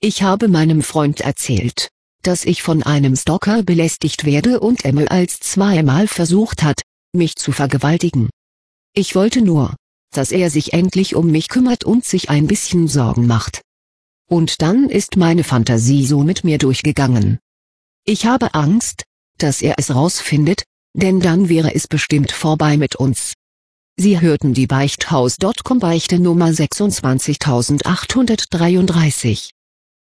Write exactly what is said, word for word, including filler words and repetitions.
Ich habe meinem Freund erzählt, dass ich von einem Stalker belästigt werde und er mehr als zweimal versucht hat, mich zu vergewaltigen. Ich wollte nur, dass er sich endlich um mich kümmert und sich ein bisschen Sorgen macht. Und dann ist meine Fantasie so mit mir durchgegangen. Ich habe Angst, dass er es rausfindet, denn dann wäre es bestimmt vorbei mit uns. Sie hörten die Beichthaus Punkt com Beichte Nummer sechsundzwanzigtausendachthundertdreiunddreißig.